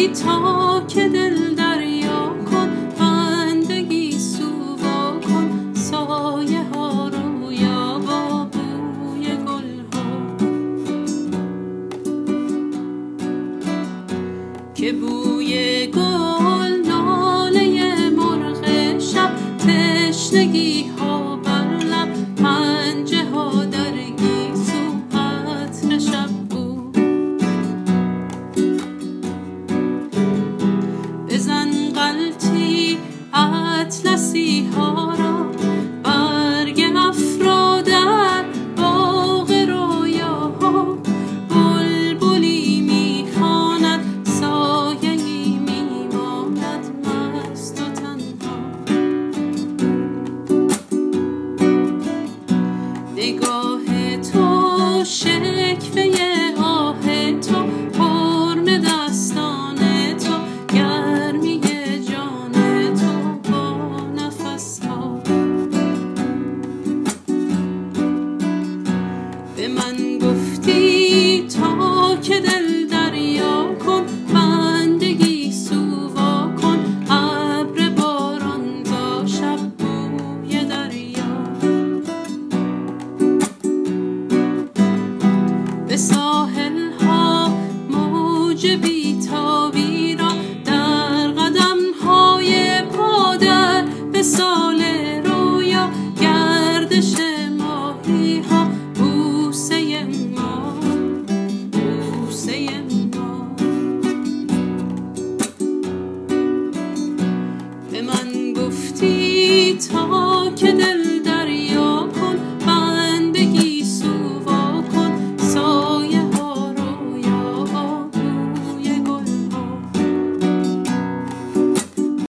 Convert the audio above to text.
تا که دل دریا کن، بندگی سووا کن، سایه ها رویا با بوی گل ها، که بوی گل ناله مرغ شب، تشنگی ها بر لب، پنجه ها در گیسو، عطر شب بو. بزن غلطی اطلسی ها را، برگ افرا در باغ رویاها، بلبلی میخواند، سایه‌ای میماند مست و تنها. نگاه تو شکوه